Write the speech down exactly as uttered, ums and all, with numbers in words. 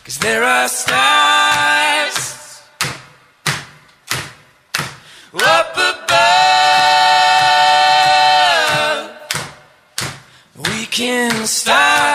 'Cause there are stars up above. We can start